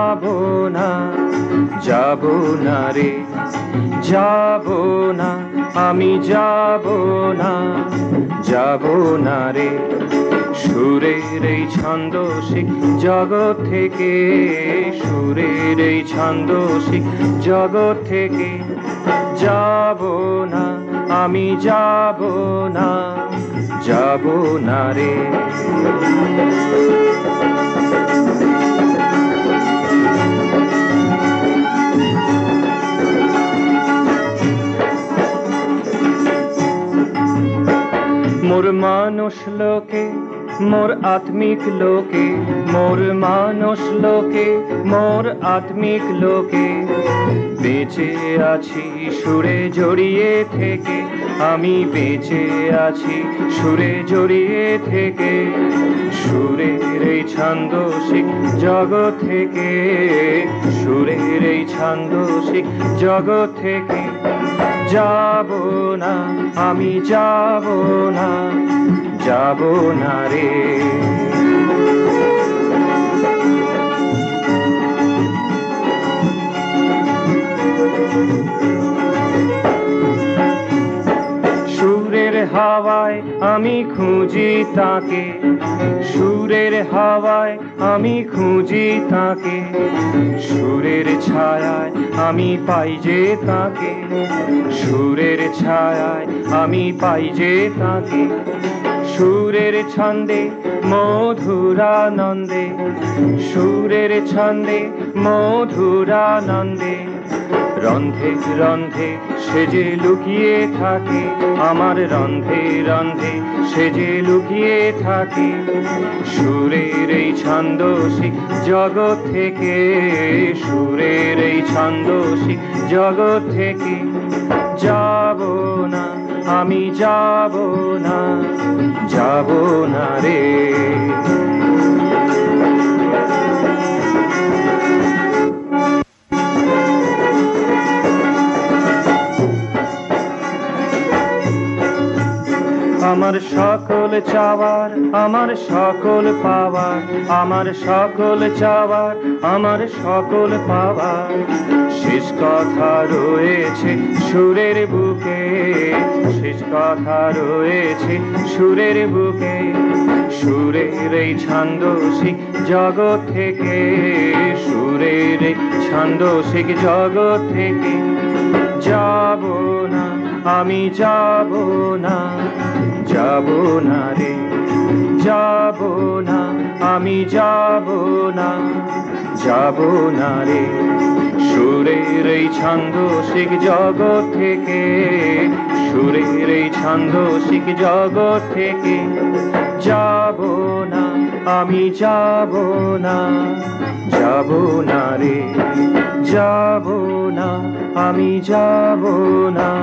যাব না, যাব না রে, যাব না, আমি যাব না, যাব না রে। সুরের এই ছন্দশিক জগৎ থেকে, সুরের এই ছন্দশিক জগৎ থেকে যাব না, আমি যাব না, যাব না রে। মোর মানুষ লোকে, মোর আত্মিক লোকে, মোর মানুষ লোকে, মোর আত্মিক লোকে বেঁচে আছি সুরে জড়িয়ে থেকে, আমি বেঁচে আছি সুরে জড়িয়ে থেকে। সুরের এই ছন্দশিক জগৎ থেকে, সুরের এই ছন্দশিক জগৎ থেকে যাব না, আমি যাব না, যাব না রে। সুরের হাওয়ায় আমি খুঁজি তাকে, সুরের হাওয়ায় আমি খুঁজি তাকে, সুরের ছায়ায় আমি পাই যে তাকে, সুরের ছায়ায় আমি পাই যে তাকে। সুরের ছন্দে মধুরানন্দে, সুরের ছন্দে মধুরানন্দে রন্ধে রন্ধে সে যে লুকিয়ে থাকে, আমার রন্ধে রন্ধে সে যে লুকিয়ে থাকে। সুরের এই ছন্দশিক জগৎ থেকে, সুরের এই ছন্দশিক জগৎ থেকে যাব না, আমি যাব না, যাব না রে। আমার সকল চাওয়ার, আমার সকল পাওয়ার, আমার সকল চাওয়ার, আমার সকল পাওয়ার শেষ কথা রয়েছে সুরের বুকে, শেষ কথা রয়েছে সুরের বুকে। সুরের এই ছন্দশিক জগৎ থেকে, সুরের এই ছন্দশিক জগৎ থেকে যাব না, আমি যাব না, যাব না রে, যাব না, আমি যাব না, যাব না রে। সুরের এই ছন্দশিক জগৎ থেকে, সুরের এই ছন্দশিক জগৎ থেকে যাব না, আমি যাব না, যাব না রে, যাব না, আমি যাব না।